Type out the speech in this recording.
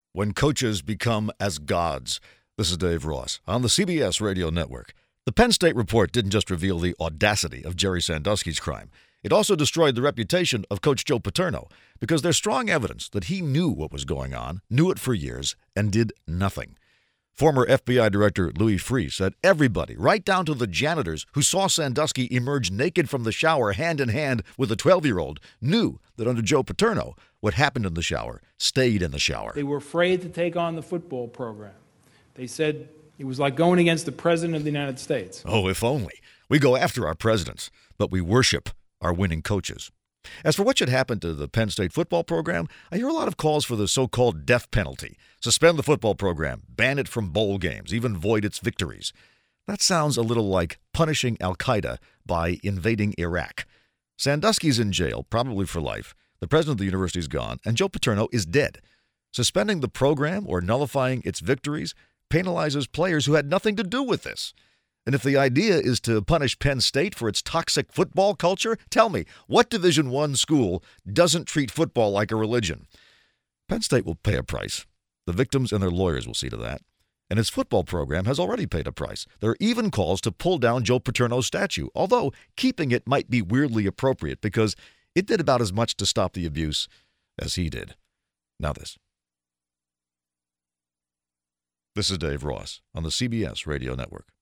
When coaches become as gods. This is Dave Ross on the CBS Radio Network. The Penn State report didn't just reveal the audacity of Jerry Sandusky's crime. It also destroyed the reputation of Coach Joe Paterno because there's strong evidence that he knew what was going on, knew it for years, and did nothing. Former FBI Director Louis Freeh said everybody, right down to the janitors who saw Sandusky emerge naked from the shower hand in hand with a 12-year-old, knew that under Joe Paterno, what happened in the shower stayed in the shower. They were afraid to take on the football program. They said it was like going against the President of the United States. Oh, if only. We go after our presidents, but we worship our winning coaches. As for what should happen to the Penn State football program, I hear a lot of calls for the so-called death penalty. Suspend the football program, ban it from bowl games, even void its victories. That sounds a little like punishing Al-Qaeda by invading Iraq. Sandusky's in jail, probably for life. The president of the university is gone, and Joe Paterno is dead. Suspending the program or nullifying its victories penalizes players who had nothing to do with this. And if the idea is to punish Penn State for its toxic football culture, tell me, what Division I school doesn't treat football like a religion? Penn State will pay a price. The victims and their lawyers will see to that. And its football program has already paid a price. There are even calls to pull down Joe Paterno's statue, although keeping it might be weirdly appropriate because it did about as much to stop the abuse as he did. Now this. This is Dave Ross on the CBS Radio Network.